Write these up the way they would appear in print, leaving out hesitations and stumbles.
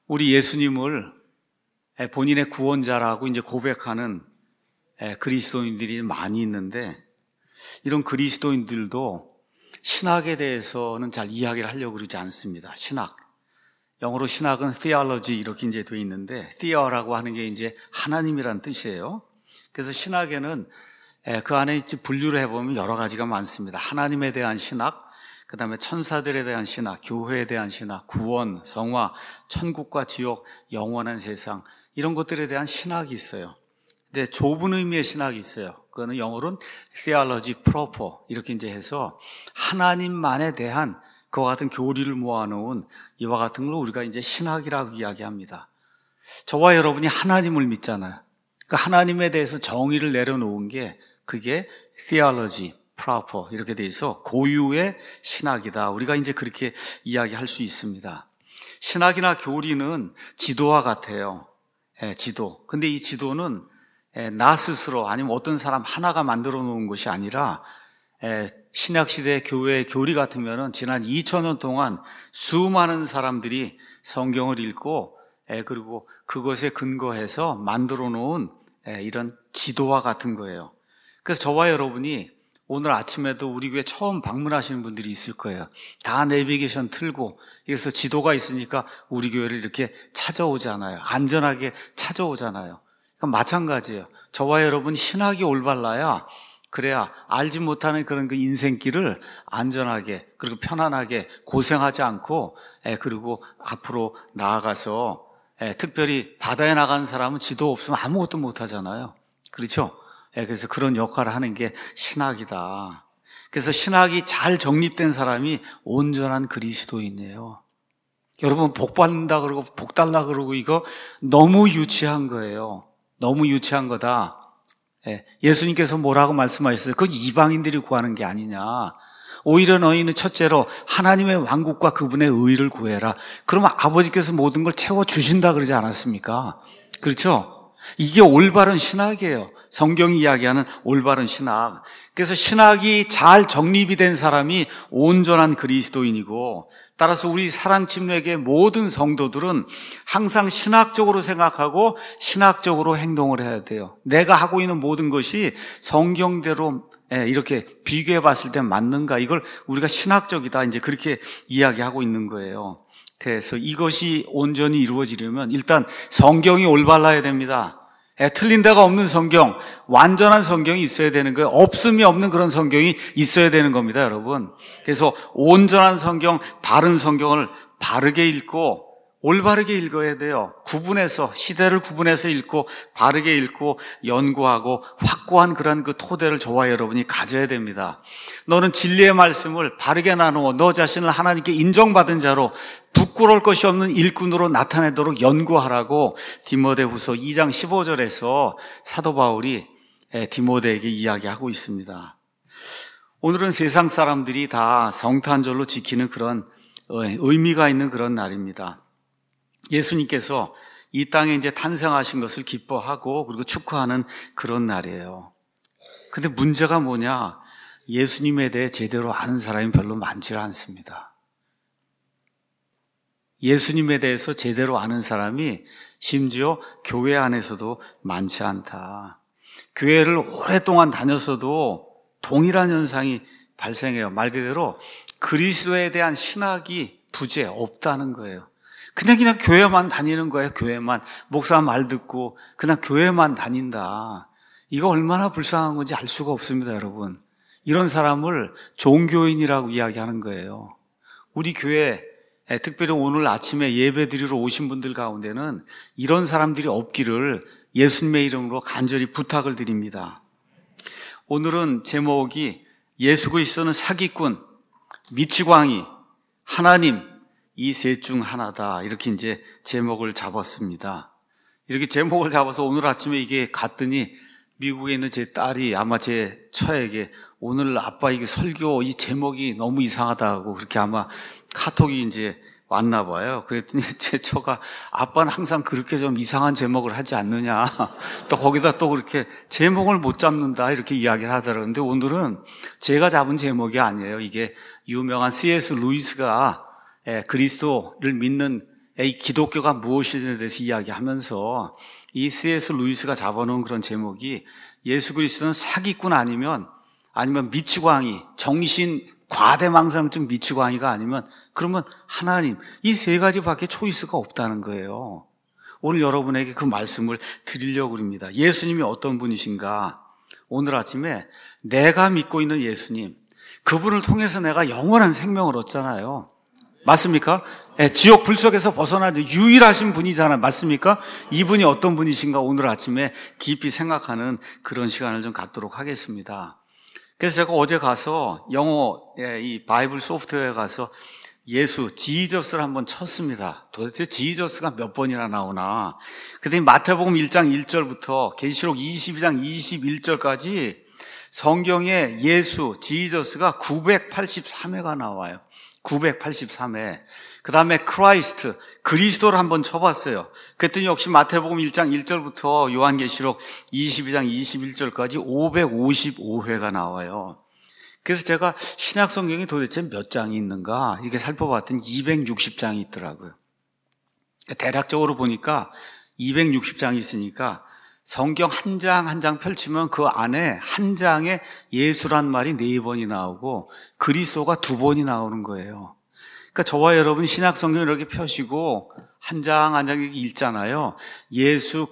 우리 예수님을 본인의 구원자라고 이제 고백하는 그리스도인들이 많이 있는데, 이런 그리스도인들도 신학에 대해서는 잘 이야기를 하려고 그러지 않습니다. 신학. 영어로 신학은 theology 이렇게 이제 되어 있는데, theo라고 하는 게 이제 하나님이란 뜻이에요. 그래서 신학에는 그 안에 이제 분류를 해보면 여러 가지가 많습니다. 하나님에 대한 신학, 그 다음에 천사들에 대한 신학, 교회에 대한 신학, 구원, 성화, 천국과 지옥, 영원한 세상, 이런 것들에 대한 신학이 있어요. 근데 좁은 의미의 신학이 있어요. 그거는 영어로는 theology proper 이렇게 이제 해서 하나님만에 대한 그와 같은 교리를 모아놓은 이와 같은 걸 우리가 이제 신학이라고 이야기합니다. 저와 여러분이 하나님을 믿잖아요. 그 하나님에 대해서 정의를 내려놓은 게 그게 theology proper 이렇게 돼 있어 고유의 신학이다. 우리가 이제 그렇게 이야기할 수 있습니다. 신학이나 교리는 지도와 같아요. 지도. 근데 이 지도는 나 스스로 아니면 어떤 사람 하나가 만들어 놓은 것이 아니라 신약시대 교회의 교리 같으면은 지난 2000년 동안 수많은 사람들이 성경을 읽고 그리고 그것에 근거해서 만들어 놓은 이런 지도와 같은 거예요. 그래서 저와 여러분이 오늘 아침에도 우리 교회 처음 방문하시는 분들이 있을 거예요. 다 내비게이션 틀고 그래서 지도가 있으니까 우리 교회를 이렇게 찾아오잖아요. 안전하게 찾아오잖아요. 그러니까 마찬가지예요. 저와 여러분 신학이 올바라야 그래야 알지 못하는 그런 그 인생길을 안전하게 그리고 편안하게 고생하지 않고 그리고 앞으로 나아가서 특별히 바다에 나가는 사람은 지도 없으면 아무것도 못하잖아요. 그렇죠? 그래서 그런 역할을 하는 게 신학이다. 그래서 신학이 잘 정립된 사람이 온전한 그리스도인이에요. 여러분 복 받는다 그러고 복 달라 그러고 이거 너무 유치한 거예요. 너무 유치한 거다. 예수님께서 뭐라고 말씀하셨어요? 그건 이방인들이 구하는 게 아니냐. 오히려 너희는 첫째로 하나님의 왕국과 그분의 의를 구해라. 그러면 아버지께서 모든 걸 채워주신다 그러지 않았습니까? 그렇죠? 이게 올바른 신학이에요. 성경이 이야기하는 올바른 신학. 그래서 신학이 잘 정립이 된 사람이 온전한 그리스도인이고, 따라서 우리 사랑침례교의 모든 성도들은 항상 신학적으로 생각하고 신학적으로 행동을 해야 돼요. 내가 하고 있는 모든 것이 성경대로 이렇게 비교해 봤을 때 맞는가, 이걸 우리가 신학적이다 이제 그렇게 이야기하고 있는 거예요. 그래서 이것이 온전히 이루어지려면 일단 성경이 올바라야 됩니다. 틀린 데가 없는 성경, 완전한 성경이 있어야 되는 거예요. 없음이 없는 그런 성경이 있어야 되는 겁니다, 여러분. 그래서 온전한 성경, 바른 성경을 바르게 읽고 올바르게 읽어야 돼요. 구분해서, 시대를 구분해서 읽고 바르게 읽고 연구하고 확고한 그런 그 토대를 저와 여러분이 가져야 됩니다. 너는 진리의 말씀을 바르게 나누어 너 자신을 하나님께 인정받은 자로 부끄러울 것이 없는 일꾼으로 나타내도록 연구하라고 디모데후서 2장 15절에서 사도 바울이 디모데에게 이야기하고 있습니다. 오늘은 세상 사람들이 다 성탄절로 지키는 그런 의미가 있는 그런 날입니다. 예수님께서 이 땅에 이제 탄생하신 것을 기뻐하고 그리고 축하하는 그런 날이에요. 근데 문제가 뭐냐? 예수님에 대해 제대로 아는 사람이 별로 많지 않습니다. 예수님에 대해서 제대로 아는 사람이 심지어 교회 안에서도 많지 않다. 교회를 오랫동안 다녔어도 동일한 현상이 발생해요. 말 그대로 그리스도에 대한 신학이 부재 없다는 거예요. 그냥 교회만 다니는 거예요. 교회만. 목사 말 듣고 그냥 교회만 다닌다. 이거 얼마나 불쌍한 건지 알 수가 없습니다, 여러분. 이런 사람을 종교인이라고 이야기하는 거예요. 우리 교회 특별히 오늘 아침에 예배 드리러 오신 분들 가운데는 이런 사람들이 없기를 예수님의 이름으로 간절히 부탁을 드립니다. 오늘은 제목이 예수 그리스도는 사기꾼, 미치광이, 하나님 이 셋 중 하나다. 이렇게 이제 제목을 잡았습니다. 이렇게 제목을 잡아서 오늘 아침에 이게 갔더니 미국에 있는 제 딸이 아마 제 처에게 오늘 아빠 이게 설교 이 제목이 너무 이상하다고 그렇게 아마 카톡이 이제 왔나 봐요. 그랬더니 제 처가 아빠는 항상 그렇게 좀 이상한 제목을 하지 않느냐. 또 거기다 또 그렇게 제목을 못 잡는다 이렇게 이야기를 하더라고요. 근데 오늘은 제가 잡은 제목이 아니에요. 이게 유명한 C.S. 루이스가 그리스도를 믿는 이 기독교가 무엇이냐에 대해서 이야기하면서 이 C.S. 루이스가 잡아놓은 그런 제목이 예수 그리스도는 사기꾼 아니면 미치광이, 정신 과대망상증 미치광이가 아니면 그러면 하나님, 이 세 가지밖에 초이스가 없다는 거예요. 오늘 여러분에게 그 말씀을 드리려고 합니다. 예수님이 어떤 분이신가? 오늘 아침에 내가 믿고 있는 예수님, 그분을 통해서 내가 영원한 생명을 얻잖아요. 맞습니까? 지옥 불 속에서 벗어난 유일하신 분이잖아요. 맞습니까? 이분이 어떤 분이신가 오늘 아침에 깊이 생각하는 그런 시간을 좀 갖도록 하겠습니다. 그래서 제가 어제 가서 이 바이블 소프트웨어에 가서 예수, 지저스를 한번 쳤습니다. 도대체 지저스가 몇 번이나 나오나. 그랬더니 마태복음 1장 1절부터 계시록 22장 21절까지 성경에 예수, 지저스가 983회가 나와요. 983회. 그 다음에 크라이스트, 그리스도를 한번 쳐봤어요. 그랬더니 역시 마태복음 1장 1절부터 요한계시록 22장 21절까지 555회가 나와요. 그래서 제가 신약 성경이 도대체 몇 장이 있는가 이렇게 살펴봤더니 260장이 있더라고요. 대략적으로 보니까 260장이 있으니까 성경 한 장 한 장 펼치면 그 안에 한 장에 예수란 말이 4번이 나오고 그리스도가 2번이 나오는 거예요. 그러니까 저와 여러분 신약 성경을 이렇게 펴시고 한 장 한 장 이렇게 읽잖아요. 예수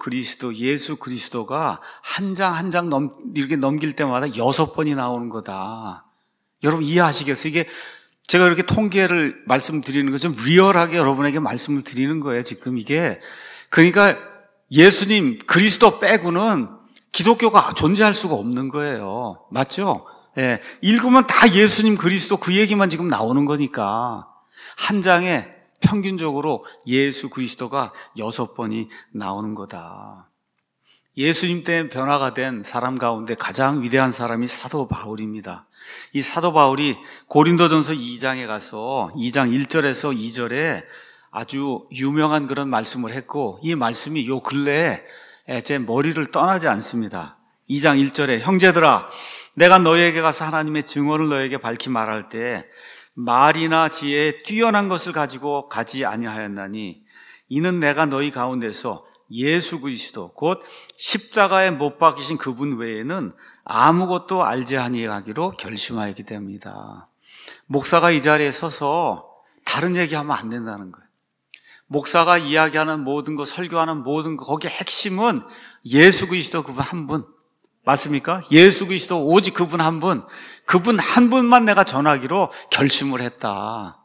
그리스도가 한 장 한 장 이렇게 넘길 때마다 6번이 나오는 거다. 여러분 이해하시겠어요? 이게 제가 이렇게 통계를 말씀드리는 거 좀 리얼하게 여러분에게 말씀을 드리는 거예요. 지금 이게 그러니까 예수님 그리스도 빼고는 기독교가 존재할 수가 없는 거예요. 맞죠? 예, 읽으면 다 예수님 그리스도 그 얘기만 지금 나오는 거니까 한 장에 평균적으로 예수 그리스도가 6번이 나오는 거다. 예수님 때문에 변화가 된 사람 가운데 가장 위대한 사람이 사도 바울입니다. 이 사도 바울이 고린도전서 2장에 가서 2장 1절에서 2절에 아주 유명한 그런 말씀을 했고 이 말씀이 요 근래에 제 머리를 떠나지 않습니다. 2장 1절에 형제들아 내가 너희에게 가서 하나님의 증언을 너희에게 밝히 말할 때 말이나 지혜에 뛰어난 것을 가지고 가지 아니하였나니 이는 내가 너희 가운데서 예수 그리스도 곧 십자가에 못 박히신 그분 외에는 아무것도 알지 아니하기로 결심하였기 때문이다. 목사가 이 자리에 서서 다른 얘기하면 안 된다는 거예요. 목사가 이야기하는 모든 거, 설교하는 모든 거, 거기에 핵심은 예수 그리스도 그분 한 분. 맞습니까? 예수 그리스도 오직 그분 한 분. 그분 한 분만 내가 전하기로 결심을 했다.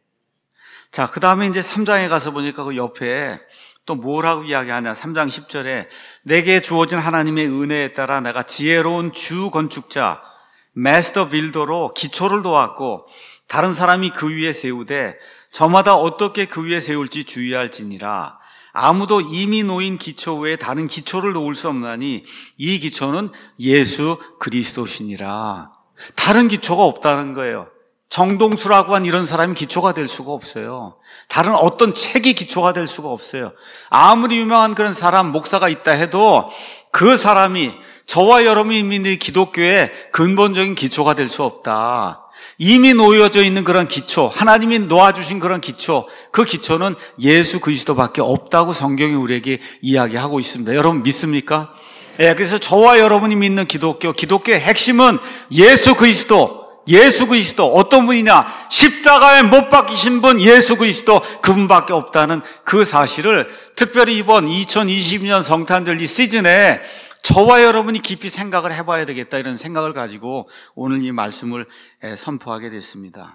자, 그 다음에 이제 3장에 가서 보니까 그 옆에 또 뭐라고 이야기하냐. 3장 10절에 내게 주어진 하나님의 은혜에 따라 내가 지혜로운 주 건축자, 마스터 빌더로 기초를 놓았고 다른 사람이 그 위에 세우되 저마다 어떻게 그 위에 세울지 주의할지니라. 아무도 이미 놓인 기초 외에 다른 기초를 놓을 수 없나니 이 기초는 예수 그리스도시니라. 다른 기초가 없다는 거예요. 정동수라고 한 이런 사람이 기초가 될 수가 없어요. 다른 어떤 책이 기초가 될 수가 없어요. 아무리 유명한 그런 사람, 목사가 있다 해도 그 사람이 저와 여러분이 믿는 기독교의 근본적인 기초가 될 수 없다. 이미 놓여져 있는 그런 기초, 하나님이 놓아주신 그런 기초, 그 기초는 예수 그리스도밖에 없다고 성경이 우리에게 이야기하고 있습니다. 여러분 믿습니까? 예, 그래서 저와 여러분이 믿는 기독교의 핵심은 예수 그리스도 어떤 분이냐? 십자가에 못 박히신 분 예수 그리스도 그분밖에 없다는 그 사실을 특별히 이번 2022년 성탄절 이 시즌에 저와 여러분이 깊이 생각을 해봐야 되겠다 이런 생각을 가지고 오늘 이 말씀을 선포하게 됐습니다.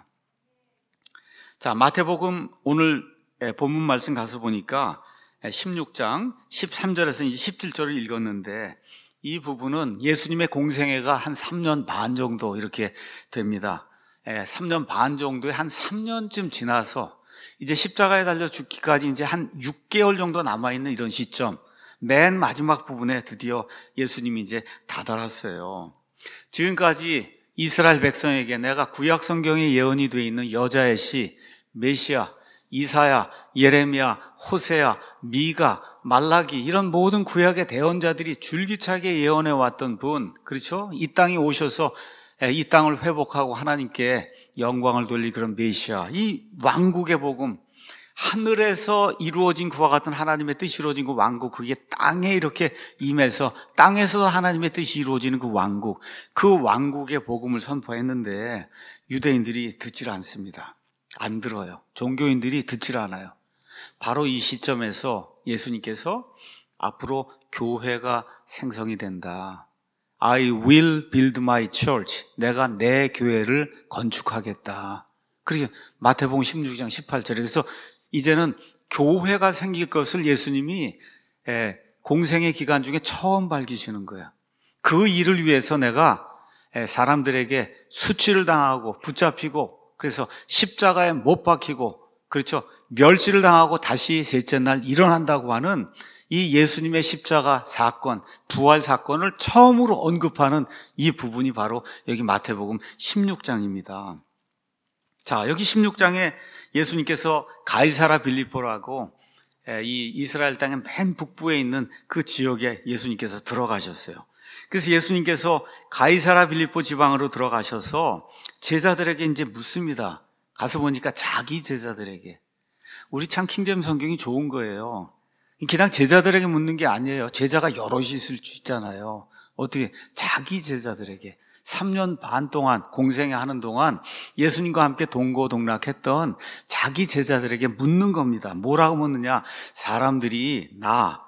자, 마태복음 오늘 본문 말씀 가서 보니까 16장 13절에서 17절을 읽었는데 이 부분은 예수님의 공생애가 한 3년 반 정도 이렇게 됩니다. 3년 반 정도에 한 3년쯤 지나서 이제 십자가에 달려 죽기까지 이제 한 6개월 정도 남아있는 이런 시점, 맨 마지막 부분에 드디어 예수님이 이제 다다랐어요. 지금까지 이스라엘 백성에게 내가 구약 성경에 예언이 되어 있는 여자의 시, 메시아, 이사야, 예레미야, 호세야, 미가, 말라기 이런 모든 구약의 대언자들이 줄기차게 예언해 왔던 분, 그렇죠? 이 땅에 오셔서 이 땅을 회복하고 하나님께 영광을 돌릴 그런 메시아, 이 왕국의 복음, 하늘에서 이루어진 그와 같은 하나님의 뜻이 이루어진 그 왕국, 그게 땅에 이렇게 임해서 땅에서 하나님의 뜻이 이루어지는 그 왕국의 복음을 선포했는데 유대인들이 듣질 않습니다. 안 들어요. 종교인들이 듣질 않아요. 바로 이 시점에서 예수님께서 앞으로 교회가 생성이 된다. I will build my church. 내가 내 교회를 건축하겠다. 그리고 마태복음 16장 18절에 그래서 이제는 교회가 생길 것을 예수님이 공생의 기간 중에 처음 밝히시는 거예요. 그 일을 위해서 내가 사람들에게 수치를 당하고 붙잡히고 그래서 십자가에 못 박히고 그렇죠. 멸시를 당하고 다시 셋째 날 일어난다고 하는 이 예수님의 십자가 사건, 부활 사건을 처음으로 언급하는 이 부분이 바로 여기 마태복음 16장입니다. 자, 여기 16장에 예수님께서 가이사라 빌립보라고 이 이스라엘 땅의 맨 북부에 있는 그 지역에 예수님께서 들어가셨어요. 그래서 예수님께서 가이사라 빌립보 지방으로 들어가셔서 제자들에게 이제 묻습니다. 가서 보니까 자기 제자들에게. 우리 참 킹제임 성경이 좋은 거예요. 그냥 제자들에게 묻는 게 아니에요. 제자가 여럿이 있을 수 있잖아요. 어떻게 자기 제자들에게 3년 반 동안 공생하는 동안 예수님과 함께 동고동락했던 자기 제자들에게 묻는 겁니다. 뭐라고 묻느냐? 사람들이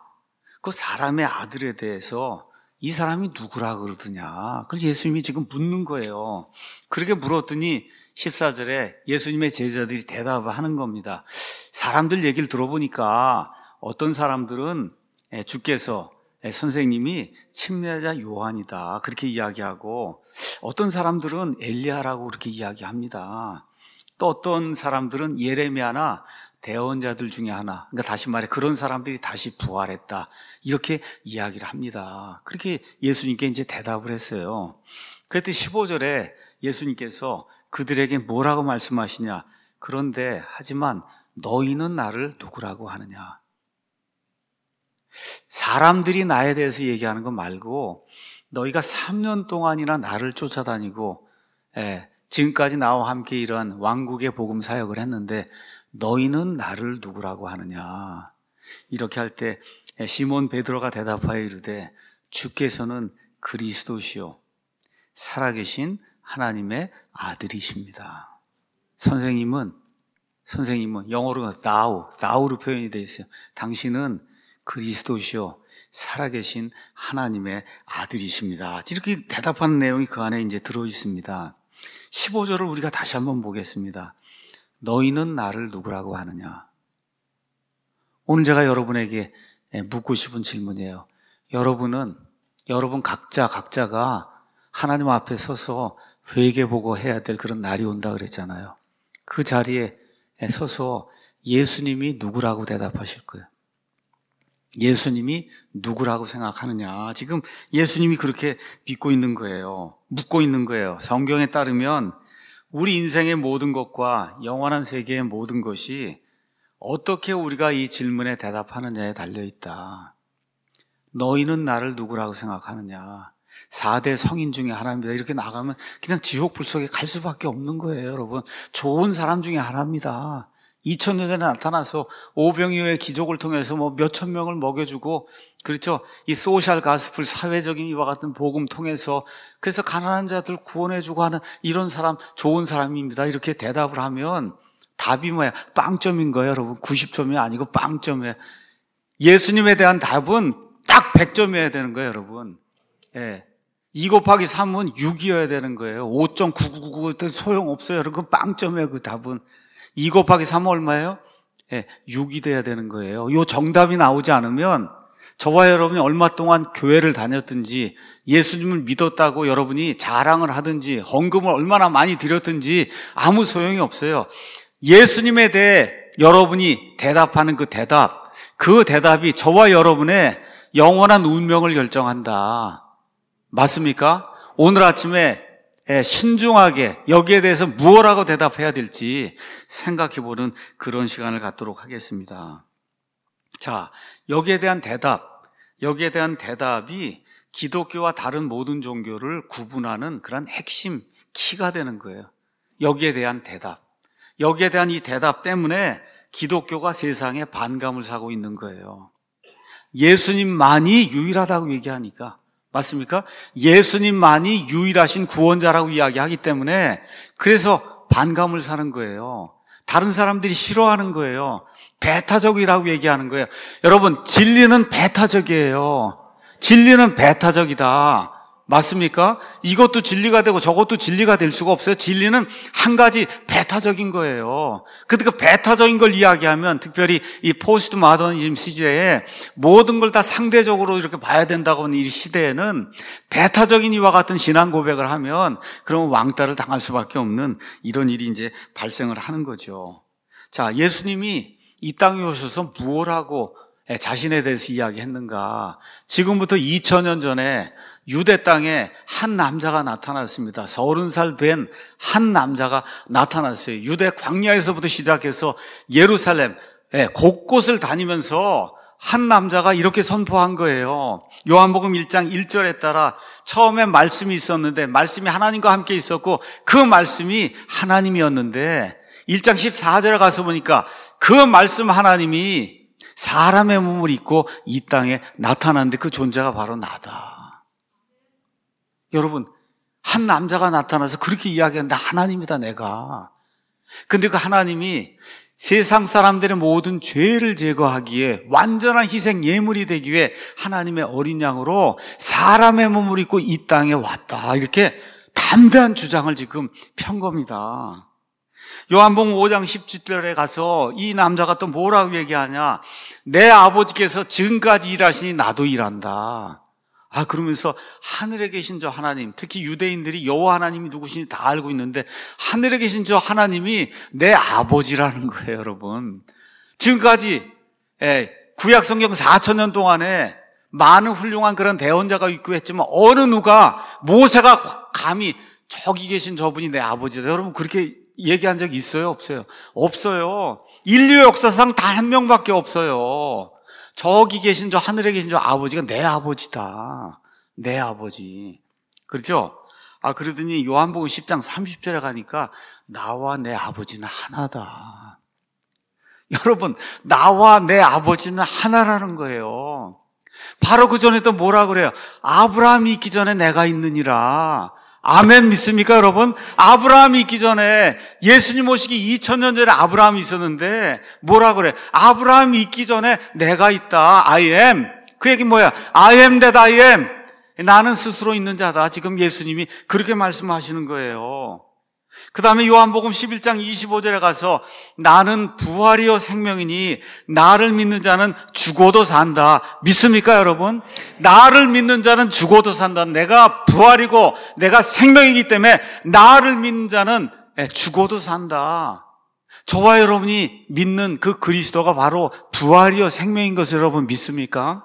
그 사람의 아들에 대해서 이 사람이 누구라 그러더냐? 그래서 예수님이 지금 묻는 거예요. 그렇게 물었더니 14절에 예수님의 제자들이 대답을 하는 겁니다. 사람들 얘기를 들어보니까 어떤 사람들은 주께서 선생님이 침례자 요한이다 그렇게 이야기하고 어떤 사람들은 엘리야라고 그렇게 이야기합니다. 또 어떤 사람들은 예레미야나 대언자들 중에 하나, 그러니까 다시 말해 그런 사람들이 다시 부활했다 이렇게 이야기를 합니다. 그렇게 예수님께 이제 대답을 했어요. 그때 15절에 예수님께서 그들에게 뭐라고 말씀하시냐? 그런데 하지만 너희는 나를 누구라고 하느냐? 사람들이 나에 대해서 얘기하는 거 말고 너희가 3년 동안이나 나를 쫓아다니고 지금까지 나와 함께 이러한 왕국의 복음 사역을 했는데 너희는 나를 누구라고 하느냐? 이렇게 할 때 시몬 베드로가 대답하여 이르되 주께서는 그리스도시요 살아계신 하나님의 아들이십니다. 선생님은 영어로 thou로 표현이 되어 있어요. 당신은 그리스도시요 살아계신 하나님의 아들이십니다. 이렇게 대답하는 내용이 그 안에 이제 들어 있습니다. 15절을 우리가 다시 한번 보겠습니다. 너희는 나를 누구라고 하느냐? 오늘 제가 여러분에게 묻고 싶은 질문이에요. 여러분 각자가 하나님 앞에 서서 회개보고 해야 될 그런 날이 온다 그랬잖아요. 그 자리에 서서 예수님이 누구라고 대답하실 거예요. 예수님이 누구라고 생각하느냐? 지금 예수님이 그렇게 믿고 있는 거예요. 묻고 있는 거예요. 성경에 따르면 우리 인생의 모든 것과 영원한 세계의 모든 것이 어떻게 우리가 이 질문에 대답하느냐에 달려있다. 너희는 나를 누구라고 생각하느냐? 4대 성인 중에 하나입니다. 이렇게 나가면 그냥 지옥 불 속에 갈 수밖에 없는 거예요, 여러분. 좋은 사람 중에 하나입니다. 2000년 전에 나타나서 오병이어의 기적을 통해서 몇천 명을 먹여주고, 그렇죠? 이 소셜 가스플, 사회적인 이와 같은 복음 통해서 그래서 가난한 자들 구원해주고 하는 이런 사람, 좋은 사람입니다. 이렇게 대답을 하면 답이 뭐야? 빵점인 거예요, 여러분. 90점이 아니고 빵점이에요. 예수님에 대한 답은 딱 100점이어야 되는 거예요, 여러분. 예. 2 곱하기 3은 6이어야 되는 거예요. 5.9999 소용없어요, 여러분. 빵점이에요, 그 답은. 2 곱하기 3은 얼마예요? 6이 돼야 되는 거예요. 이 정답이 나오지 않으면 저와 여러분이 얼마 동안 교회를 다녔든지 예수님을 믿었다고 여러분이 자랑을 하든지 헌금을 얼마나 많이 드렸든지 아무 소용이 없어요. 예수님에 대해 여러분이 대답하는 그 대답이 저와 여러분의 영원한 운명을 결정한다. 맞습니까? 오늘 아침에 신중하게 여기에 대해서 무엇라고 대답해야 될지 생각해보는 그런 시간을 갖도록 하겠습니다. 자, 여기에 대한 대답이 기독교와 다른 모든 종교를 구분하는 그런 핵심 키가 되는 거예요. 여기에 대한 이 대답 때문에 기독교가 세상에 반감을 사고 있는 거예요. 예수님만이 유일하다고 얘기하니까. 맞습니까? 예수님만이 유일하신 구원자라고 이야기하기 때문에 그래서 반감을 사는 거예요. 다른 사람들이 싫어하는 거예요. 배타적이라고 얘기하는 거예요. 여러분, 진리는 배타적이에요. 진리는 배타적이다. 맞습니까? 이것도 진리가 되고 저것도 진리가 될 수가 없어요. 진리는 한 가지 배타적인 거예요. 근데 그 배타적인 걸 이야기하면 특별히 이 포스트 모더니즘 시대에 모든 걸 다 상대적으로 이렇게 봐야 된다고 하는 이 시대에는 배타적인 이와 같은 신앙 고백을 하면 그러면 왕따를 당할 수밖에 없는 이런 일이 이제 발생을 하는 거죠. 자, 예수님이 이 땅에 오셔서 무엇 하고 자신에 대해서 이야기했는가? 지금부터 2000년 전에 유대 땅에 한 남자가 나타났습니다. 30살 된 한 남자가 나타났어요. 유대 광야에서부터 시작해서 예루살렘 곳곳을 다니면서 한 남자가 이렇게 선포한 거예요. 요한복음 1장 1절에 따라 처음에 말씀이 있었는데 말씀이 하나님과 함께 있었고 그 말씀이 하나님이었는데 1장 14절에 가서 보니까 그 말씀 하나님이 사람의 몸을 입고 이 땅에 나타났는데 그 존재가 바로 나다. 여러분, 한 남자가 나타나서 그렇게 이야기하는데 하나님이다 내가. 근데 그 하나님이 세상 사람들의 모든 죄를 제거하기에 완전한 희생 예물이 되기 위해 하나님의 어린 양으로 사람의 몸을 입고 이 땅에 왔다. 이렇게 담대한 주장을 지금 편 겁니다. 요한복음 5장 17절에 가서 이 남자가 또 뭐라고 얘기하냐? 내 아버지께서 지금까지 일하시니 나도 일한다. 그러면서 하늘에 계신 저 하나님, 특히 유대인들이 여호와 하나님이 누구신지 다 알고 있는데 하늘에 계신 저 하나님이 내 아버지라는 거예요, 여러분. 지금까지 구약 성경 4000년 동안에 많은 훌륭한 그런 대언자가 있고 했지만 어느 누가 모세가 감히 저기 계신 저분이 내 아버지다. 여러분 그렇게 얘기한 적이 있어요? 없어요? 없어요. 인류 역사상 단 한 명밖에 없어요. 저기 계신 저 하늘에 계신 저 아버지가 내 아버지다. 내 아버지. 그렇죠? 그러더니 요한복음 10장 30절에 가니까 나와 내 아버지는 하나다. 여러분, 나와 내 아버지는 하나라는 거예요. 바로 그 전에 또 뭐라 그래요? 아브라함이 있기 전에 내가 있느니라. 아멘 믿습니까 여러분? 아브라함이 있기 전에 예수님 오시기 2000년 전에 아브라함이 있었는데 뭐라 그래? 아브라함이 있기 전에 내가 있다. I am. 그 얘기 뭐야? I am that I am. 나는 스스로 있는 자다. 지금 예수님이 그렇게 말씀하시는 거예요. 그 다음에 요한복음 11장 25절에 가서 나는 부활이요 생명이니 나를 믿는 자는 죽어도 산다. 믿습니까 여러분? 나를 믿는 자는 죽어도 산다. 내가 부활이고 내가 생명이기 때문에 나를 믿는 자는 죽어도 산다. 저와 여러분이 믿는 그 그리스도가 바로 부활이요 생명인 것을 여러분 믿습니까?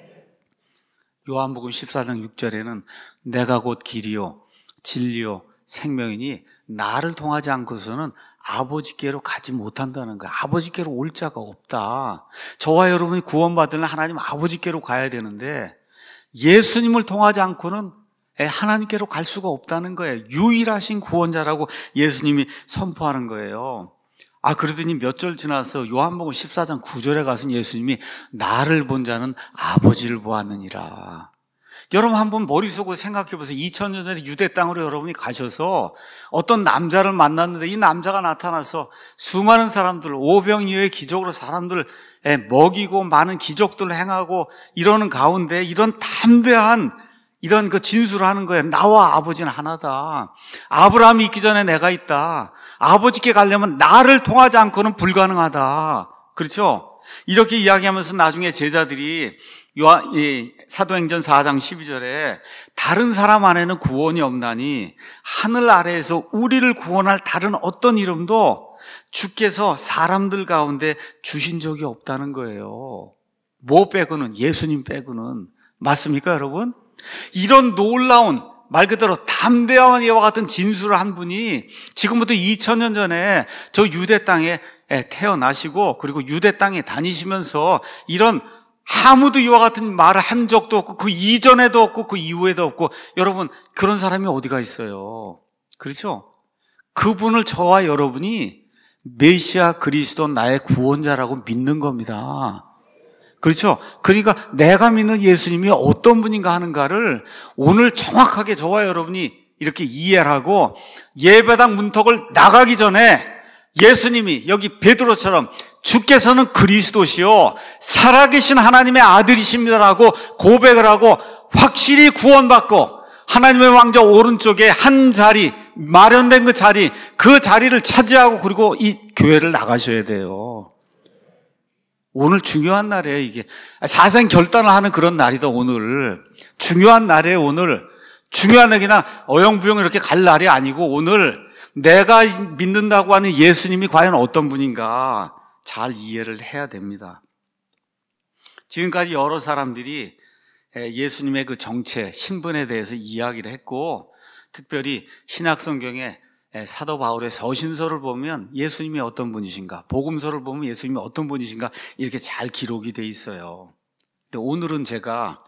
요한복음 14장 6절에는 내가 곧 길이요 진리요 생명이니 나를 통하지 않고서는 아버지께로 가지 못한다는 거야. 아버지께로 올 자가 없다. 저와 여러분이 구원받으려면 하나님 아버지께로 가야 되는데 예수님을 통하지 않고는 하나님께로 갈 수가 없다는 거예요. 유일하신 구원자라고 예수님이 선포하는 거예요. 그러더니 몇 절 지나서 요한복음 14장 9절에 가서 예수님이 나를 본 자는 아버지를 보았느니라. 여러분 한번 머릿속으로 생각해 보세요. 2000년 전에 유대 땅으로 여러분이 가셔서 어떤 남자를 만났는데 이 남자가 나타나서 수많은 사람들, 오병이어의 기적으로 사람들을 먹이고 많은 기적들을 행하고 이러는 가운데 이런 담대한 이런 그 진술을 하는 거예요. 나와 아버지는 하나다. 아브라함이 있기 전에 내가 있다. 아버지께 가려면 나를 통하지 않고는 불가능하다. 그렇죠? 이렇게 이야기하면서 나중에 제자들이 사도행전 4장 12절에 다른 사람 안에는 구원이 없나니 하늘 아래에서 우리를 구원할 다른 어떤 이름도 주께서 사람들 가운데 주신 적이 없다는 거예요. 뭐 빼고는? 예수님 빼고는. 맞습니까 여러분? 이런 놀라운 말 그대로 담대한 이와 같은 진술을 한 분이 지금부터 2000년 전에 저 유대 땅에 태어나시고 그리고 유대 땅에 다니시면서 이런 아무도 이와 같은 말을 한 적도 없고 그 이전에도 없고 그 이후에도 없고 여러분 그런 사람이 어디가 있어요? 그렇죠? 그분을 저와 여러분이 메시아 그리스도 나의 구원자라고 믿는 겁니다. 그렇죠? 그러니까 내가 믿는 예수님이 어떤 분인가 하는가를 오늘 정확하게 저와 여러분이 이렇게 이해를 하고 예배당 문턱을 나가기 전에 예수님이 여기 베드로처럼 주께서는 그리스도시요 살아계신 하나님의 아들이십니다라고 고백을 하고 확실히 구원받고 하나님의 왕자 오른쪽에 한 자리 마련된 그 자리를 차지하고 그리고 이 교회를 나가셔야 돼요. 오늘 중요한 날이에요. 이게 사생 결단을 하는 그런 날이다. 오늘 중요한 날이에요. 오늘 중요한 날 그냥 어영부영 이렇게 갈 날이 아니고 오늘 내가 믿는다고 하는 예수님이 과연 어떤 분인가 잘 이해를 해야 됩니다. 지금까지 여러 사람들이 예수님의 그 정체, 신분에 대해서 이야기를 했고 특별히 신약성경에 사도 바울의 서신서를 보면 예수님이 어떤 분이신가, 복음서를 보면 예수님이 어떤 분이신가 이렇게 잘 기록이 돼 있어요. 근데 오늘은 제가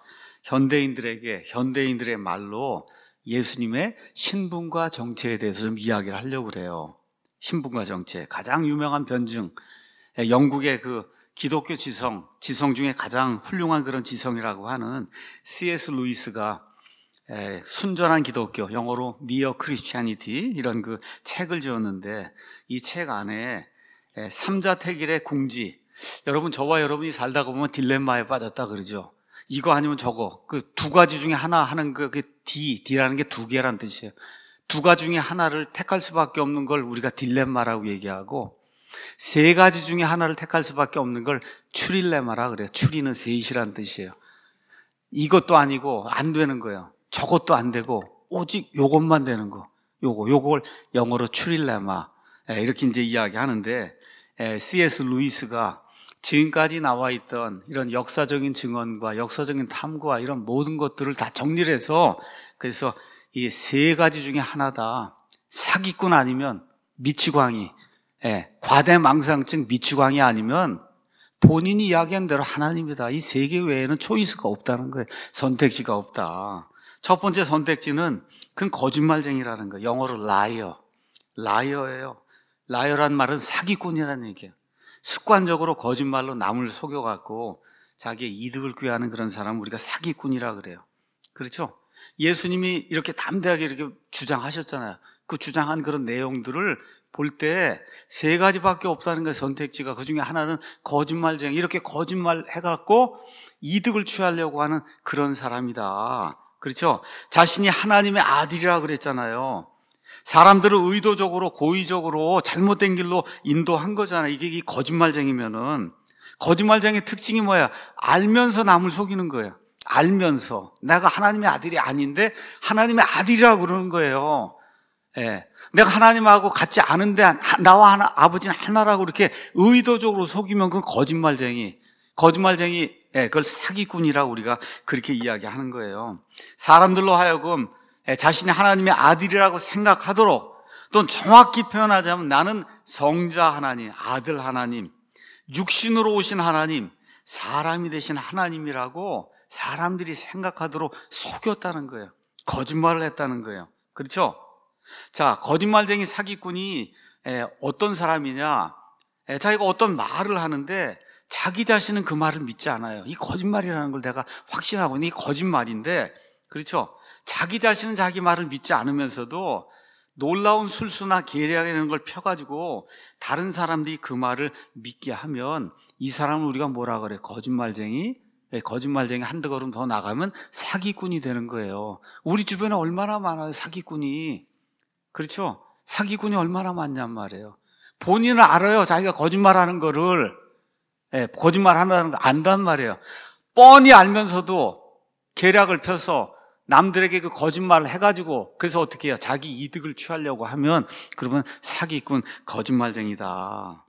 현대인들의 말로 예수님의 신분과 정체에 대해서 좀 이야기를 하려고 그래요. 신분과 정체, 가장 유명한 변증, 영국의 그 기독교 지성 중에 가장 훌륭한 그런 지성이라고 하는 C.S. 루이스가 순전한 기독교, 영어로 Mere Christianity 이런 그 책을 지었는데 이 책 안에 삼자택일의 궁지, 여러분 저와 여러분이 살다가 보면 딜레마에 빠졌다 그러죠. 이거 아니면 저거, 그 두 가지 중에 하나 하는 그 D라는 게 두 개란 뜻이에요. 두 가지 중에 하나를 택할 수밖에 없는 걸 우리가 딜레마라고 얘기하고 세 가지 중에 하나를 택할 수밖에 없는 걸 추릴레마라 그래요. 추리는 셋이란 뜻이에요. 이것도 아니고 안 되는 거예요. 저것도 안 되고 오직 요것만 되는 거. 요걸 영어로 추릴레마 이렇게 이제 이야기하는데 C.S. 루이스가 지금까지 나와 있던 이런 역사적인 증언과 역사적인 탐구와 이런 모든 것들을 다 정리를 해서 그래서 이 세 가지 중에 하나다. 사기꾼 아니면 미치광이, 과대망상증 미치광이 아니면 본인이 이야기한 대로 하나님이다. 이 세 개 외에는 초이스가 없다는 거예요. 선택지가 없다. 첫 번째 선택지는 그건 거짓말쟁이라는 거예요. 영어로 라이어예요. 라이어란 말은 사기꾼이라는 얘기예요. 습관적으로 거짓말로 남을 속여갖고 자기의 이득을 꾀하는 그런 사람을 우리가 사기꾼이라 그래요. 그렇죠? 예수님이 이렇게 담대하게 이렇게 주장하셨잖아요. 그 주장한 그런 내용들을 볼 때 세 가지밖에 없다는 거예요. 선택지가. 그 중에 하나는 거짓말쟁이, 이렇게 거짓말 해갖고 이득을 취하려고 하는 그런 사람이다. 그렇죠? 자신이 하나님의 아들이라 그랬잖아요. 사람들을 의도적으로 고의적으로 잘못된 길로 인도한 거잖아요. 이게 거짓말쟁이면은. 거짓말쟁이의 특징이 뭐야? 알면서 남을 속이는 거예요. 알면서 내가 하나님의 아들이 아닌데 하나님의 아들이라고 그러는 거예요. 내가 하나님하고 같지 않은데 나와 아버지는 하나라고 이렇게 의도적으로 속이면 그건 거짓말쟁이, 그걸 사기꾼이라고 우리가 그렇게 이야기하는 거예요. 사람들로 하여금 자신이 하나님의 아들이라고 생각하도록, 또는 정확히 표현하자면 나는 성자 하나님, 아들 하나님, 육신으로 오신 하나님, 사람이 되신 하나님이라고 사람들이 생각하도록 속였다는 거예요. 거짓말을 했다는 거예요. 그렇죠? 자, 거짓말쟁이 사기꾼이 어떤 사람이냐? 자기가 어떤 말을 하는데 자기 자신은 그 말을 믿지 않아요. 이 거짓말이라는 걸 내가 확신하고 있는 이 거짓말인데, 그렇죠? 자기 자신은 자기 말을 믿지 않으면서도 놀라운 술수나 계략이라는 걸 펴가지고 다른 사람들이 그 말을 믿게 하면 이 사람을 우리가 뭐라 그래? 거짓말쟁이 한두 걸음 더 나가면 사기꾼이 되는 거예요. 우리 주변에 얼마나 많아요, 사기꾼이. 그렇죠? 사기꾼이 얼마나 많냔 말이에요. 본인은 알아요. 자기가 거짓말하는 거를, 거짓말하는 거 안단 말이에요. 뻔히 알면서도 계략을 펴서 남들에게 그 거짓말을 해가지고 그래서 어떻게 해요? 자기 이득을 취하려고 하면 그러면 사기꾼, 거짓말쟁이다.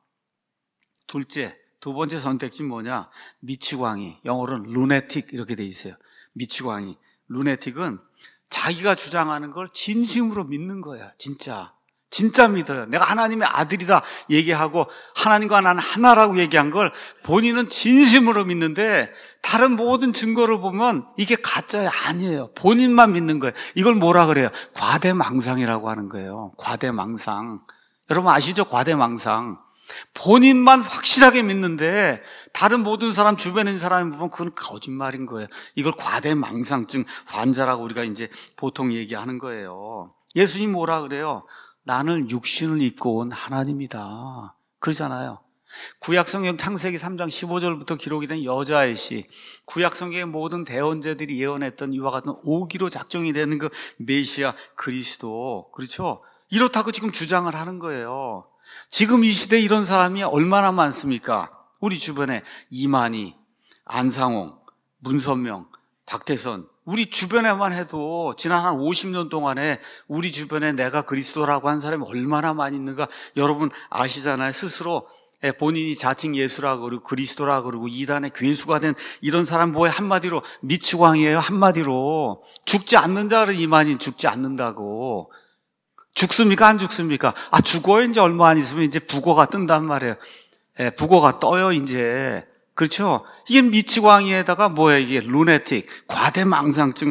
두 번째 선택지는 뭐냐? 미치광이, 영어로는 루네틱 이렇게 돼 있어요. 미치광이, 루네틱은 자기가 주장하는 걸 진심으로 믿는 거야. 진짜 믿어요. 내가 하나님의 아들이다 얘기하고 하나님과 나는 하나라고 얘기한 걸 본인은 진심으로 믿는데 다른 모든 증거를 보면 이게 가짜야. 아니에요. 본인만 믿는 거예요. 이걸 뭐라 그래요? 과대망상이라고 하는 거예요. 과대망상. 여러분 아시죠? 과대망상. 본인만 확실하게 믿는데 다른 모든 사람, 주변에 있는 사람이 보면 그건 거짓말인 거예요. 이걸 과대망상증 환자라고 우리가 이제 보통 얘기하는 거예요. 예수님 뭐라 그래요? 나는 육신을 입고 온 하나님이다 그러잖아요. 구약성경 창세기 3장 15절부터 기록이 된 여자의 시, 구약성경의 모든 대언자들이 예언했던 이와 같은 오기로 작정이 되는 그 메시아 그리스도, 그렇죠? 이렇다고 지금 주장을 하는 거예요. 지금 이 시대에 이런 사람이 얼마나 많습니까? 우리 주변에 이만희, 안상홍, 문선명, 박태선, 우리 주변에만 해도 지난 한 50년 동안에 우리 주변에 내가 그리스도라고 한 사람이 얼마나 많이 있는가 여러분 아시잖아요. 스스로 본인이 자칭 예수라고 그러고 그리스도라고 그러고 이단의 괴수가 된 이런 사람 뭐에 한마디로 미치광이에요. 한마디로 죽지 않는 자를 이만희 죽지 않는다고. 죽습니까? 안 죽습니까? 죽어요. 이제 얼마 안 있으면 이제 북어가 뜬단 말이에요. 북어가 떠요, 이제. 그렇죠? 이게 미치광이에다가 뭐야, 이게 루네틱, 과대망상증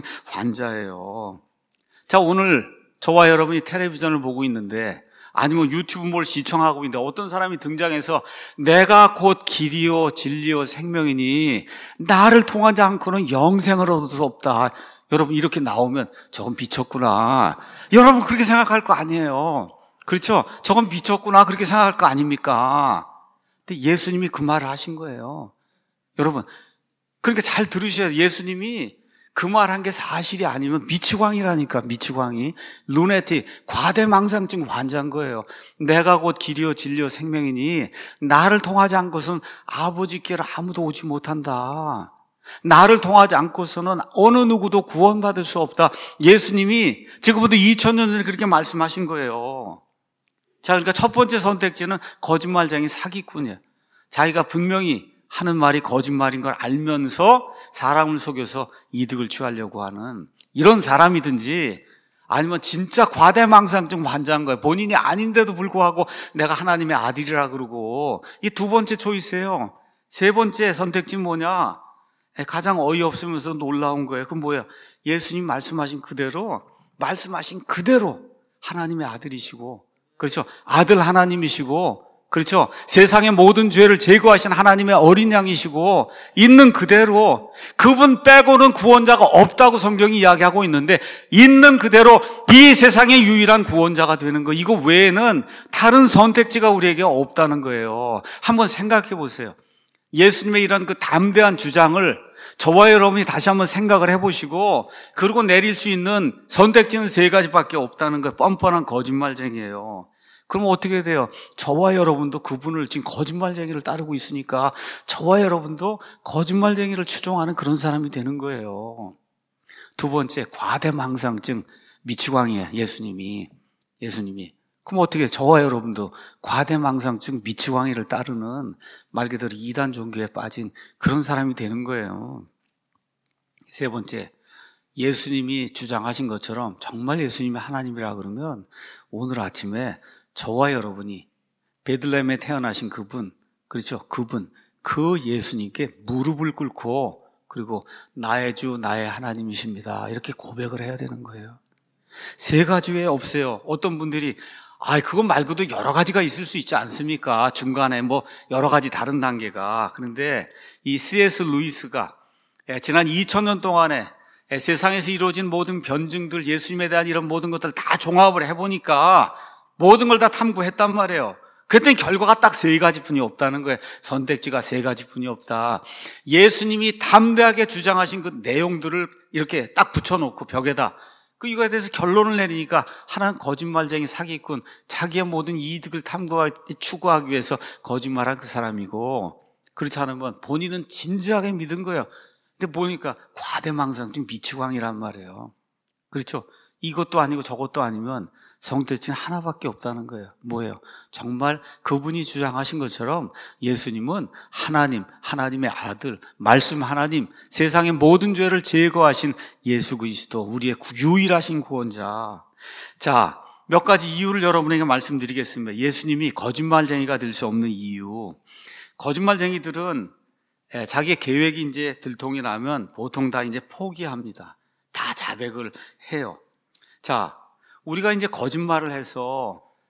환자예요. 자, 오늘 저와 여러분이 텔레비전을 보고 있는데, 아니면 유튜브 뭘 시청하고 있는데 어떤 사람이 등장해서 내가 곧 길이요 진리요 생명이니 나를 통하지 않고는 영생을 얻을 수 없다. 여러분 이렇게 나오면 저건 미쳤구나. 여러분 그렇게 생각할 거 아니에요. 그렇죠? 저건 미쳤구나 그렇게 생각할 거 아닙니까? 근데 예수님이 그 말을 하신 거예요. 여러분 그러니까 잘 들으셔야 예수님이 그 말 한 게 사실이 아니면 미치광이라니까. 미치광이 루네틱 과대망상증 환자인 거예요. 내가 곧 길이요 진리요 생명이니 나를 통하지 않고서는 아버지께로 아무도 오지 못한다. 나를 통하지 않고서는 어느 누구도 구원받을 수 없다. 예수님이 지금부터 2000년 전에 그렇게 말씀하신 거예요. 자, 그러니까 첫 번째 선택지는 거짓말쟁이 사기꾼이에요. 자기가 분명히 하는 말이 거짓말인 걸 알면서 사람을 속여서 이득을 취하려고 하는 이런 사람이든지 아니면 진짜 과대망상증 환자인 거예요. 본인이 아닌데도 불구하고 내가 하나님의 아들이라 그러고. 이 두 번째 초이스예요. 세 번째 선택지는 뭐냐? 가장 어이없으면서 놀라운 거예요. 그건 뭐예요? 예수님 말씀하신 그대로 하나님의 아들이시고, 그렇죠? 아들 하나님이시고, 그렇죠? 세상의 모든 죄를 제거하신 하나님의 어린 양이시고 있는 그대로 그분 빼고는 구원자가 없다고 성경이 이야기하고 있는데 있는 그대로 이 세상의 유일한 구원자가 되는 거, 이거 외에는 다른 선택지가 우리에게 없다는 거예요. 한번 생각해 보세요. 예수님의 이런 그 담대한 주장을 저와 여러분이 다시 한번 생각을 해보시고 그리고 내릴 수 있는 선택지는 세 가지밖에 없다는 거예요. 뻔뻔한 거짓말쟁이에요. 그럼 어떻게 돼요? 저와 여러분도 그분을 지금 거짓말쟁이를 따르고 있으니까 저와 여러분도 거짓말쟁이를 추종하는 그런 사람이 되는 거예요. 두 번째, 과대망상증 미치광이에요. 예수님이. 그럼 어떻게 해요? 저와 여러분도 과대망상증 미치광이를 따르는 말 그대로 이단 종교에 빠진 그런 사람이 되는 거예요. 세 번째, 예수님이 주장하신 것처럼 정말 예수님이 하나님이라 그러면 오늘 아침에 저와 여러분이 베들레헴에 태어나신 그분, 그렇죠? 그분, 그 예수님께 무릎을 꿇고 그리고 나의 주, 나의 하나님이십니다. 이렇게 고백을 해야 되는 거예요. 세 가지 외에 없어요. 어떤 분들이 그건 말고도 여러 가지가 있을 수 있지 않습니까? 중간에 뭐 여러 가지 다른 단계가. 그런데 이 C.S. 루이스가 지난 2000년 동안에 세상에서 이루어진 모든 변증들, 예수님에 대한 이런 모든 것들 다 종합을 해보니까 모든 걸 다 탐구했단 말이에요. 그랬더니 결과가 딱 세 가지뿐이 없다는 거예요. 선택지가 세 가지뿐이 없다. 예수님이 담대하게 주장하신 그 내용들을 이렇게 딱 붙여놓고 벽에다 이거에 대해서 결론을 내리니까 하나는 거짓말쟁이 사기꾼, 자기의 모든 이득을 추구하기 위해서 거짓말한 그 사람이고, 그렇지 않으면 본인은 진지하게 믿은 거예요. 근데 보니까 과대망상증 미치광이란 말이에요. 그렇죠? 이것도 아니고 저것도 아니면 선택지는 하나밖에 없다는 거예요. 뭐예요? 정말 그분이 주장하신 것처럼 예수님은 하나님, 하나님의 아들, 말씀 하나님, 세상의 모든 죄를 제거하신 예수 그리스도, 우리의 유일하신 구원자. 자, 몇 가지 이유를 여러분에게 말씀드리겠습니다. 예수님이 거짓말쟁이가 될 수 없는 이유. 거짓말쟁이들은 자기의 계획이 이제 들통이 나면 보통 다 이제 포기합니다. 다 자백을 해요. 자, 우리가 이제 거짓말을 해서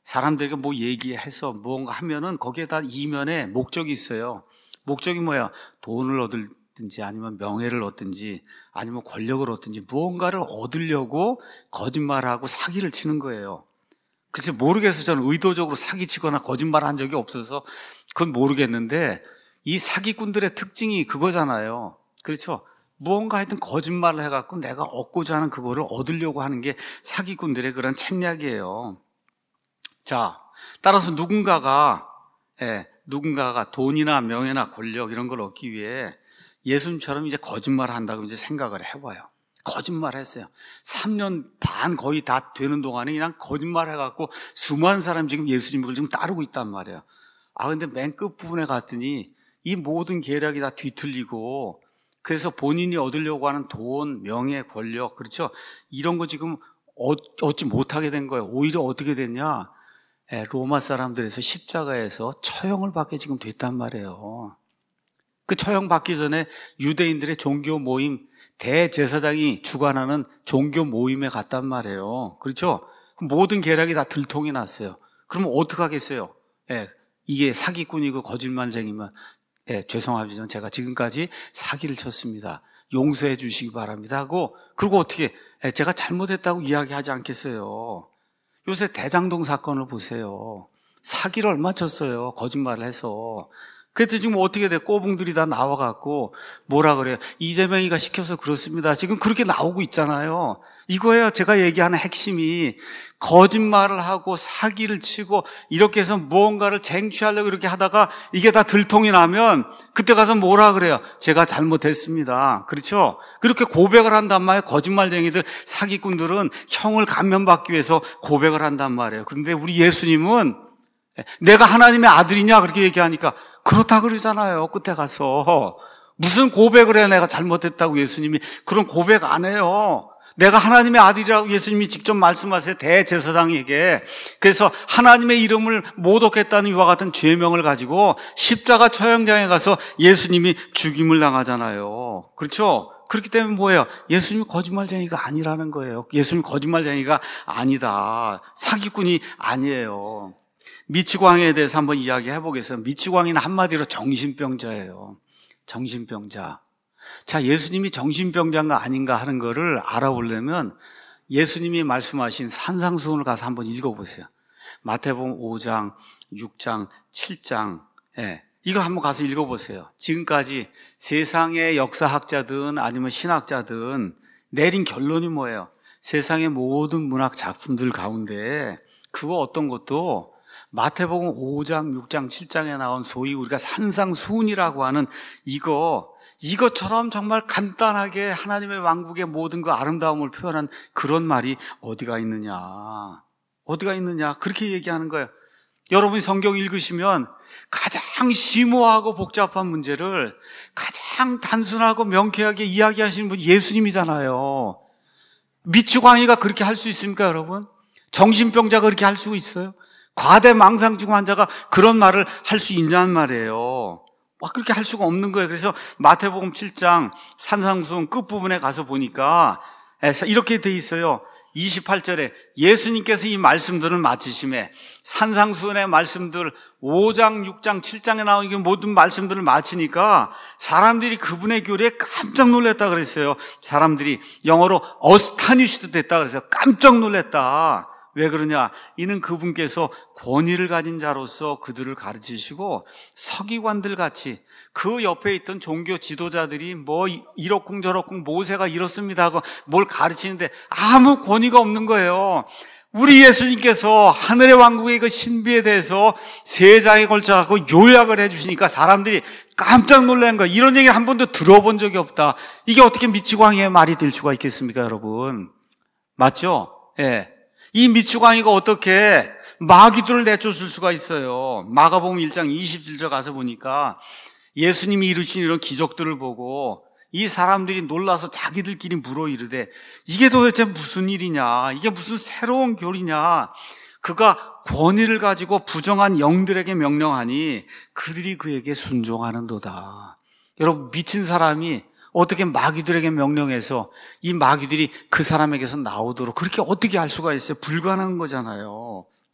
사람들에게 뭐 얘기해서 무언가 하면은 거기에 다 이면에 목적이 있어요. 목적이 뭐야? 돈을 얻든지 아니면 명예를 얻든지 아니면 권력을 얻든지 무언가를 얻으려고 거짓말하고 사기를 치는 거예요. 글쎄 모르겠어요. 저는 의도적으로 사기치거나 거짓말한 적이 없어서 그건 모르겠는데 이 사기꾼들의 특징이 그거잖아요. 그렇죠? 무언가 하여튼 거짓말을 해갖고 내가 얻고자 하는 그거를 얻으려고 하는 게 사기꾼들의 그런 책략이에요. 자, 따라서 누군가가 돈이나 명예나 권력 이런 걸 얻기 위해 예수님처럼 이제 거짓말을 한다고 이제 생각을 해봐요. 거짓말 했어요. 3년 반 거의 다 되는 동안에 그냥 거짓말 해갖고 수많은 사람이 지금 예수님을 지금 따르고 있단 말이에요. 근데 맨 끝부분에 갔더니 이 모든 계략이 다 뒤틀리고 그래서 본인이 얻으려고 하는 돈, 명예, 권력, 그렇죠? 이런 거 지금 얻지 못하게 된 거예요. 오히려 어떻게 됐냐? 로마 사람들에서 십자가에서 처형을 받게 지금 됐단 말이에요. 그 처형 받기 전에 유대인들의 종교 모임, 대제사장이 주관하는 종교 모임에 갔단 말이에요. 그렇죠? 모든 계략이 다 들통이 났어요. 그러면 어떡하겠어요? 이게 사기꾼이고 거짓말쟁이면 죄송하지만 제가 지금까지 사기를 쳤습니다. 용서해 주시기 바랍니다 하고 그리고 어떻게 제가 잘못했다고 이야기하지 않겠어요. 요새 대장동 사건을 보세요. 사기를 얼마 쳤어요. 거짓말을 해서. 그래서 지금 어떻게 돼? 꼬붕들이 다 나와갖고 뭐라 그래요? 이재명이가 시켜서 그렇습니다. 지금 그렇게 나오고 있잖아요. 이거예요. 제가 얘기하는 핵심이 거짓말을 하고 사기를 치고 이렇게 해서 무언가를 쟁취하려고 이렇게 하다가 이게 다 들통이 나면 그때 가서 뭐라 그래요? 제가 잘못했습니다. 그렇죠? 그렇게 고백을 한단 말이에요. 거짓말쟁이들, 사기꾼들은 형을 감면받기 위해서 고백을 한단 말이에요. 그런데 우리 예수님은 내가 하나님의 아들이냐 그렇게 얘기하니까 그렇다 그러잖아요. 끝에 가서 무슨 고백을 해? 내가 잘못했다고 예수님이 그런 고백 안 해요. 내가 하나님의 아들이라고 예수님이 직접 말씀하세요. 대제사장에게. 그래서 하나님의 이름을 모독했다는 이와 같은 죄명을 가지고 십자가 처형장에 가서 예수님이 죽임을 당하잖아요. 그렇죠? 그렇기 때문에 뭐예요? 예수님이 거짓말쟁이가 아니라는 거예요. 예수님이 거짓말쟁이가 아니다. 사기꾼이 아니에요. 미치광이에 대해서 한번 이야기해 보겠습니다. 미치광이는 한마디로 정신병자예요. 정신병자. 자, 예수님이 정신병자인가 아닌가 하는 거를 알아보려면 예수님이 말씀하신 산상수훈을 가서 한번 읽어보세요. 마태복음 5장, 6장, 7장. 이거 한번 가서 읽어보세요. 지금까지 세상의 역사학자든 아니면 신학자든 내린 결론이 뭐예요? 세상의 모든 문학 작품들 가운데 그거 어떤 것도 마태복음 5장, 6장, 7장에 나온 소위 우리가 산상수훈이라고 하는 이것처럼 정말 간단하게 하나님의 왕국의 모든 그 아름다움을 표현한 그런 말이 어디가 있느냐. 어디가 있느냐. 그렇게 얘기하는 거예요. 여러분이 성경 읽으시면 가장 심오하고 복잡한 문제를 가장 단순하고 명쾌하게 이야기하시는 분이 예수님이잖아요. 미치광이가 그렇게 할 수 있습니까, 여러분? 정신병자가 그렇게 할 수 있어요? 과대망상증 환자가 그런 말을 할 수 있냐는 말이에요. 그렇게 할 수가 없는 거예요. 그래서 마태복음 7장 산상수훈 끝부분에 가서 보니까 이렇게 돼 있어요. 28절에 예수님께서 이 말씀들을 마치심에 산상수훈의 말씀들 5장, 6장, 7장에 나온 이 모든 말씀들을 마치니까 사람들이 그분의 교리에 깜짝 놀랐다 그랬어요. 사람들이 영어로 어스타니시드 됐다 그랬어요. 깜짝 놀랐다. 왜 그러냐? 이는 그분께서 권위를 가진 자로서 그들을 가르치시고 서기관들 같이 그 옆에 있던 종교 지도자들이 뭐 이렇쿵저렇쿵 모세가 이렇습니다 하고 뭘 가르치는데 아무 권위가 없는 거예요. 우리 예수님께서 하늘의 왕국의 그 신비에 대해서 세 장에 걸쳐서 요약을 해주시니까 사람들이 깜짝 놀란 거예요. 이런 얘기 한 번도 들어본 적이 없다. 이게 어떻게 미치광이의 말이 될 수가 있겠습니까, 여러분? 맞죠? 예. 이 미치광이가 어떻게 마귀들을 내쫓을 수가 있어요. 마가복음 1장 27절 가서 보니까 예수님이 이루신 이런 기적들을 보고 이 사람들이 놀라서 자기들끼리 물어 이르되 이게 도대체 무슨 일이냐, 이게 무슨 새로운 교리냐. 그가 권위를 가지고 부정한 영들에게 명령하니 그들이 그에게 순종하는도다. 여러분, 미친 사람이 어떻게 마귀들에게 명령해서 이 마귀들이 그 사람에게서 나오도록 그렇게 어떻게 할 수가 있어요? 불가능한 거잖아요.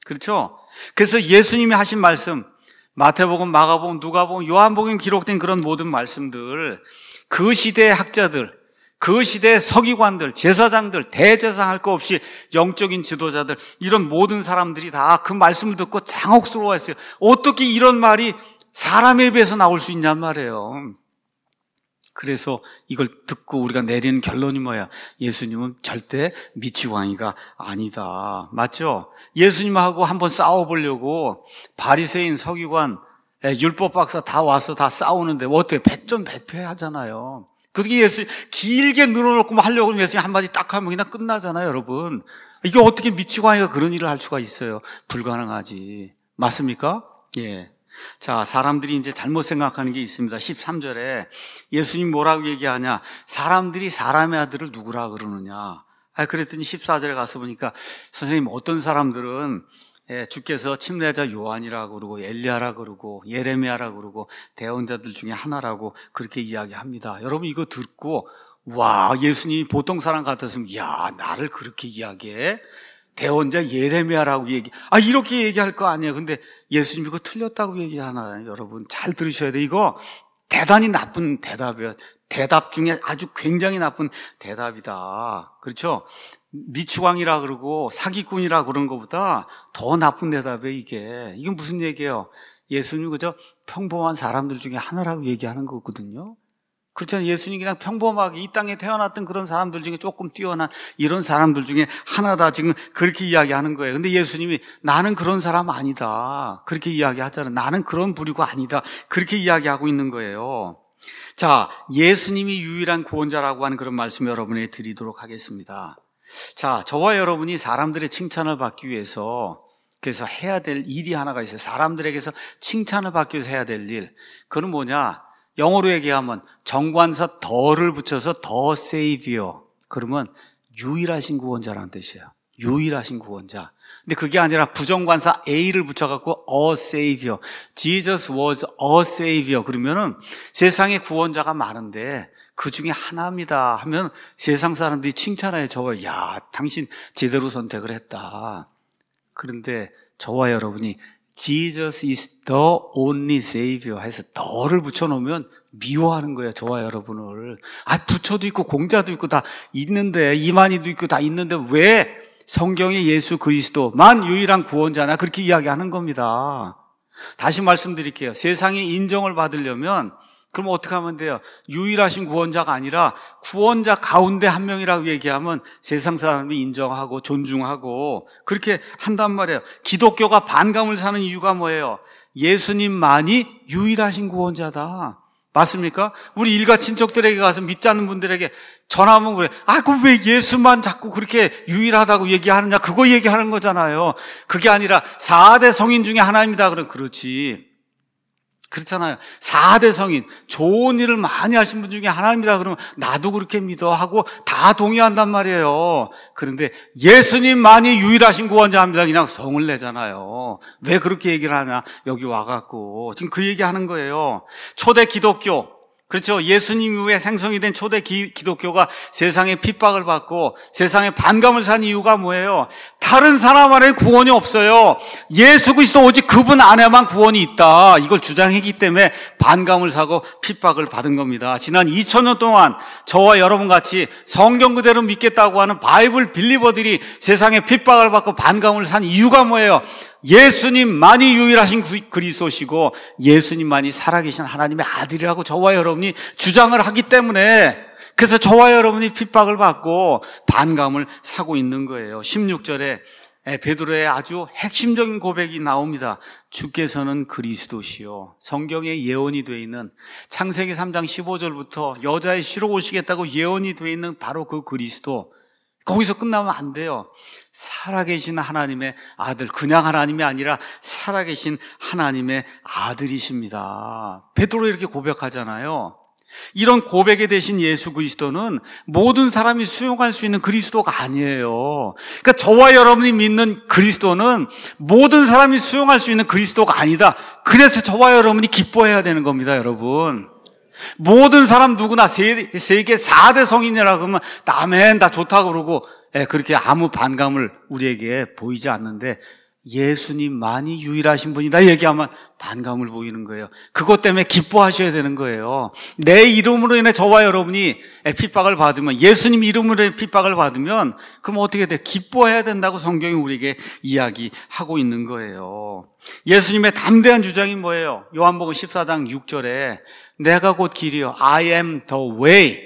그렇죠? 그래서 예수님이 하신 말씀, 마태복음, 마가복음, 누가복음, 요한복음 기록된 그런 모든 말씀들, 그 시대의 학자들, 그 시대의 서기관들, 제사장들, 대제사장 할 거 없이 영적인 지도자들, 이런 모든 사람들이 다 그 말씀을 듣고 장혹스러워했어요. 어떻게 이런 말이 사람의 입에서 나올 수 있냔 말이에요. 그래서 이걸 듣고 우리가 내리는 결론이 뭐야? 예수님은 절대 미치광이가 아니다. 맞죠? 예수님하고 한번 싸워보려고 바리새인, 서기관, 율법 박사 다 와서 다 싸우는데 어떻게 백전백패 하잖아요. 그게 예수 길게 늘어놓고 하려고 하면 예수님 한마디 딱 하면 그냥 끝나잖아요, 여러분. 이게 어떻게 미치광이가 그런 일을 할 수가 있어요? 불가능하지. 맞습니까? 예. 자, 사람들이 이제 잘못 생각하는 게 있습니다. 13절에 예수님 뭐라고 얘기하냐? 사람들이 사람의 아들을 누구라 그러느냐? 그랬더니 14절에 가서 보니까 선생님 어떤 사람들은 주께서 침례자 요한이라고 그러고 엘리야라고 그러고 예레미야라고 그러고 대언자들 중에 하나라고 그렇게 이야기합니다. 여러분 이거 듣고 와, 예수님이 보통 사람 같았으면 야, 나를 그렇게 이야기해? 대언자 예레미야라고 이렇게 얘기할 거 아니에요. 근데 예수님 이거 틀렸다고 얘기하나요? 여러분 잘 들으셔야 돼요. 이거 대단히 나쁜 대답이에요. 대답 중에 아주 굉장히 나쁜 대답이다. 그렇죠? 미추광이라 그러고 사기꾼이라 그런 것보다 더 나쁜 대답이에요, 이게. 이건 무슨 얘기예요? 예수님 그저 평범한 사람들 중에 하나라고 얘기하는 거거든요. 그렇잖아요. 예수님이 그냥 평범하게 이 땅에 태어났던 그런 사람들 중에 조금 뛰어난 이런 사람들 중에 하나다. 지금 그렇게 이야기하는 거예요. 근데 예수님이 나는 그런 사람 아니다. 그렇게 이야기하잖아요. 나는 그런 부류가 아니다. 그렇게 이야기하고 있는 거예요. 자, 예수님이 유일한 구원자라고 하는 그런 말씀 여러분에게 드리도록 하겠습니다. 자, 저와 여러분이 사람들의 칭찬을 받기 위해서 그래서 해야 될 일이 하나가 있어요. 사람들에게서 칭찬을 받기 위해서 해야 될 일. 그건 뭐냐? 영어로 얘기하면 정관사 더를 붙여서 더 세이비어. 그러면 유일하신 구원자라는 뜻이에요. 유일하신 구원자. 근데 그게 아니라 부정관사 A를 붙여갖고 a savior. Jesus was a savior. 그러면은 세상에 구원자가 많은데 그 중에 하나입니다 하면 세상 사람들이 칭찬해요. 저와 야, 당신 제대로 선택을 했다. 그런데 저와 여러분이 Jesus is the only savior 해서 더를 붙여놓으면 미워하는 거예요. 저와 여러분을. 부처도 있고 공자도 있고 다 있는데 이만희도 있고 다 있는데 왜 성경에 예수 그리스도만 유일한 구원자나 그렇게 이야기하는 겁니다. 다시 말씀드릴게요. 세상에 인정을 받으려면 그럼 어떻게 하면 돼요? 유일하신 구원자가 아니라 구원자 가운데 한 명이라고 얘기하면 세상 사람이 인정하고 존중하고 그렇게 한단 말이에요. 기독교가 반감을 사는 이유가 뭐예요? 예수님만이 유일하신 구원자다. 맞습니까? 우리 일가 친척들에게 가서 믿지 않는 분들에게 전화하면 그래. 그럼 왜 예수만 자꾸 그렇게 유일하다고 얘기하느냐? 그거 얘기하는 거잖아요. 그게 아니라 4대 성인 중에 하나입니다. 그럼 그렇지. 그렇잖아요. 4대 성인, 좋은 일을 많이 하신 분 중에 하나입니다. 그러면 나도 그렇게 믿어 하고 다 동의한단 말이에요. 그런데 예수님만이 유일하신 구원자입니다. 그냥 성을 내잖아요. 왜 그렇게 얘기를 하냐? 여기 와갖고 지금 그 얘기하는 거예요. 초대 기독교, 그렇죠. 예수님 이후에 생성이 된 초대 기독교가 세상에 핍박을 받고 세상에 반감을 산 이유가 뭐예요? 다른 사람 안에 구원이 없어요. 예수 그리스도 오직 그분 안에만 구원이 있다. 이걸 주장했기 때문에 반감을 사고 핍박을 받은 겁니다. 지난 2000년 동안 저와 여러분 같이 성경 그대로 믿겠다고 하는 바이블 빌리버들이 세상에 핍박을 받고 반감을 산 이유가 뭐예요? 예수님만이 유일하신 그리스도시고 예수님만이 살아계신 하나님의 아들이라고 저와 여러분이 주장을 하기 때문에 그래서 저와 여러분이 핍박을 받고 반감을 사고 있는 거예요. 16절에 베드로의 아주 핵심적인 고백이 나옵니다. 주께서는 그리스도시요. 성경에 예언이 되어 있는 창세기 3장 15절부터 여자의 씨로 오시겠다고 예언이 되어 있는 바로 그 그리스도. 거기서 끝나면 안 돼요. 살아계신 하나님의 아들, 그냥 하나님이 아니라 살아계신 하나님의 아들이십니다. 베드로 이렇게 고백하잖아요. 이런 고백에 대신 예수 그리스도는 모든 사람이 수용할 수 있는 그리스도가 아니에요. 그러니까 저와 여러분이 믿는 그리스도는 모든 사람이 수용할 수 있는 그리스도가 아니다. 그래서 저와 여러분이 기뻐해야 되는 겁니다, 여러분. 모든 사람 누구나 세계 4대 성인이라고 하면 아멘 다 좋다고 그러고 그렇게 아무 반감을 우리에게 보이지 않는데 예수님만이 유일하신 분이다 얘기하면 반감을 보이는 거예요. 그것 때문에 기뻐하셔야 되는 거예요. 내 이름으로 인해 저와 여러분이 핍박을 받으면, 예수님 이름으로 핍박을 받으면 그럼 어떻게 돼? 기뻐해야 된다고 성경이 우리에게 이야기하고 있는 거예요. 예수님의 담대한 주장이 뭐예요? 요한복음 14장 6절에 내가 곧 길이요 I am the way,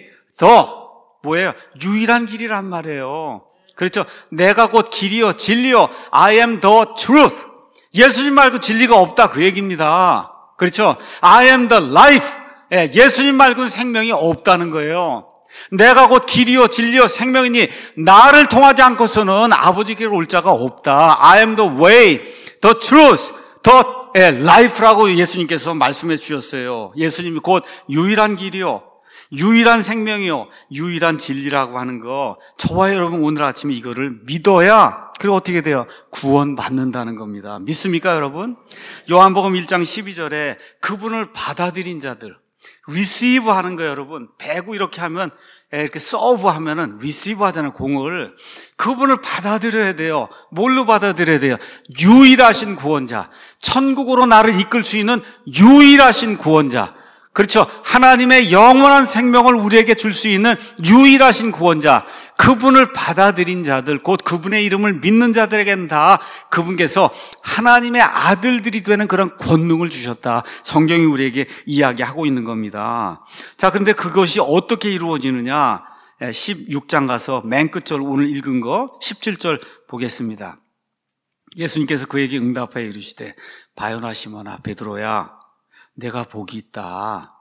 뭐예요? 유일한 길이란 말이에요. 그렇죠? 내가 곧 길이요 진리요 I am the truth. 예수님 말고 진리가 없다 그 얘기입니다. 그렇죠? I am the life. 예수님 말고는 생명이 없다는 거예요. 내가 곧 길이요 진리요 생명이니 나를 통하지 않고서는 아버지께로 올 자가 없다. I am the way, the truth, the life라고 예수님께서 말씀해 주셨어요. 예수님이 곧 유일한 길이요, 유일한 생명이요, 유일한 진리라고 하는 거, 저와 여러분 오늘 아침에 이거를 믿어야, 그리고 어떻게 돼요? 구원받는다는 겁니다. 믿습니까 여러분? 요한복음 1장 12절에 그분을 받아들인 자들, receive 하는 거예요 여러분. 배구 이렇게 하면, 이렇게 서브 하면은 receive 하잖아요, 공을. 그분을 받아들여야 돼요. 뭘로 받아들여야 돼요? 유일하신 구원자, 천국으로 나를 이끌 수 있는 유일하신 구원자. 그렇죠. 하나님의 영원한 생명을 우리에게 줄 수 있는 유일하신 구원자, 그분을 받아들인 자들, 곧 그분의 이름을 믿는 자들에게는 다 그분께서 하나님의 아들들이 되는 그런 권능을 주셨다. 성경이 우리에게 이야기하고 있는 겁니다. 자, 그런데 그것이 어떻게 이루어지느냐? 16장 가서 맨 끝절 오늘 읽은 거 17절 보겠습니다. 예수님께서 그에게 응답하여 이르시되 바요나 시몬아 베드로야 내가 복이 있다.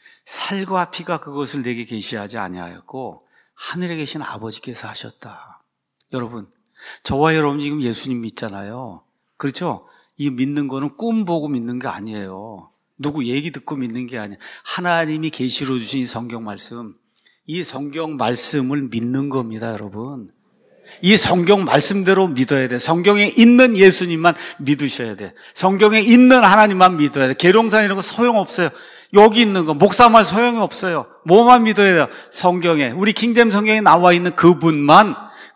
살과 피가 그것을 내게 계시하지 아니하였고 하늘에 계신 아버지께서 하셨다. 여러분, 저와 여러분 지금 예수님 믿잖아요. 그렇죠? 이 믿는 거는 꿈 보고 믿는 게 아니에요. 누구 얘기 듣고 믿는 게 아니에요. 하나님이 계시로 주신 이 성경 말씀, 이 성경 말씀을 믿는 겁니다, 여러분. 이 성경 말씀대로 믿어야 돼. 성경에 있는 예수님만 믿으셔야 돼. 성경에 있는 하나님만 믿어야 돼. 계룡산 이런 거 소용없어요. 여기 있는 거 목사 말 소용이 없어요. 뭐만 믿어야 돼요? 성경에, 우리 킹잼 성경에 나와 있는 그분만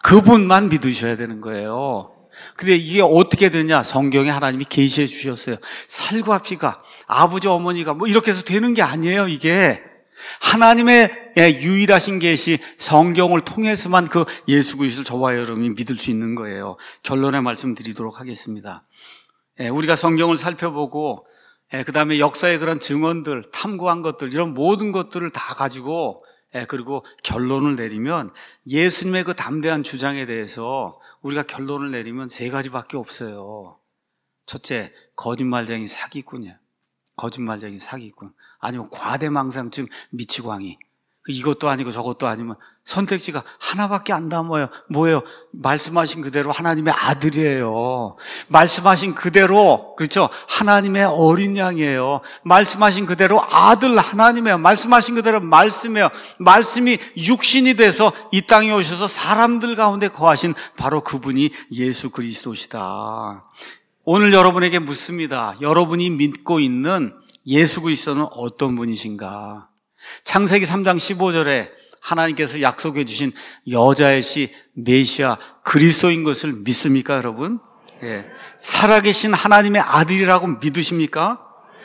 믿으셔야 되는 거예요. 근데 이게 어떻게 되냐? 성경에 하나님이 계시해 주셨어요. 살과 피가, 아버지 어머니가 뭐 이렇게 해서 되는 게 아니에요. 이게 하나님의 유일하신 계시, 성경을 통해서만 그 예수 그리스도를 저와 여러분이 믿을 수 있는 거예요. 결론의 말씀 드리도록 하겠습니다. 우리가 성경을 살펴보고 그 다음에 역사의 그런 증언들, 탐구한 것들, 이런 모든 것들을 다 가지고 그리고 결론을 내리면, 예수님의 그 담대한 주장에 대해서 우리가 결론을 내리면 세 가지밖에 없어요. 첫째, 거짓말쟁이 사기꾼이야. 거짓말쟁이 사기꾼. 아니면 과대망상증 미치광이. 이것도 아니고 저것도 아니면 선택지가 하나밖에 안 남아요. 뭐예요? 말씀하신 그대로 하나님의 아들이에요. 말씀하신 그대로, 그렇죠? 하나님의 어린 양이에요. 말씀하신 그대로 아들 하나님이에요. 말씀하신 그대로 말씀이에요. 말씀이 육신이 돼서 이 땅에 오셔서 사람들 가운데 거하신 바로 그분이 예수 그리스도시다. 오늘 여러분에게 묻습니다. 여러분이 믿고 있는 예수 그리스도는 어떤 분이신가? 창세기 3장 15절에 하나님께서 약속해 주신 여자의 씨 메시아 그리스도인 것을 믿습니까, 여러분? 예. 살아계신 하나님의 아들이라고 믿으십니까?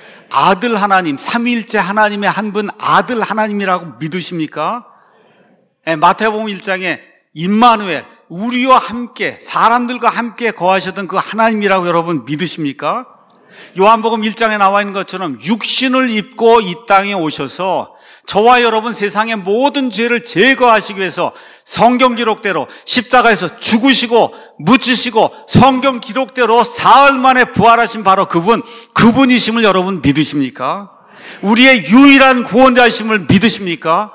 아들 하나님, 삼위일체 하나님의 한 분 아들 하나님이라고 믿으십니까? 예. 마태복음 1장에 임마누엘, 우리와 함께, 사람들과 함께 거하셨던 그 하나님이라고 여러분 믿으십니까? 요한복음 1장에 나와 있는 것처럼 육신을 입고 이 땅에 오셔서 저와 여러분 세상의 모든 죄를 제거하시기 위해서 성경 기록대로 십자가에서 죽으시고 묻히시고 성경 기록대로 사흘 만에 부활하신 바로 그분이심을 여러분 믿으십니까? 우리의 유일한 구원자이심을 믿으십니까?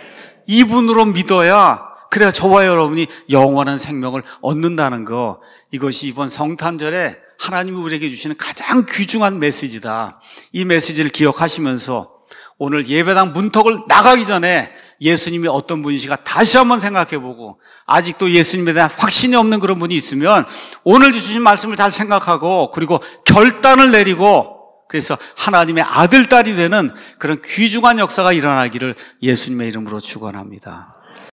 이분으로 믿어야, 그래야 저와 여러분이 영원한 생명을 얻는다는 거, 이것이 이번 성탄절에 하나님이 우리에게 주시는 가장 귀중한 메시지다. 이 메시지를 기억하시면서 오늘 예배당 문턱을 나가기 전에 예수님이 어떤 분이신가 다시 한번 생각해보고, 아직도 예수님에 대한 확신이 없는 그런 분이 있으면 오늘 주신 말씀을 잘 생각하고 그리고 결단을 내리고, 그래서 하나님의 아들, 딸이 되는 그런 귀중한 역사가 일어나기를 예수님의 이름으로 축원합니다.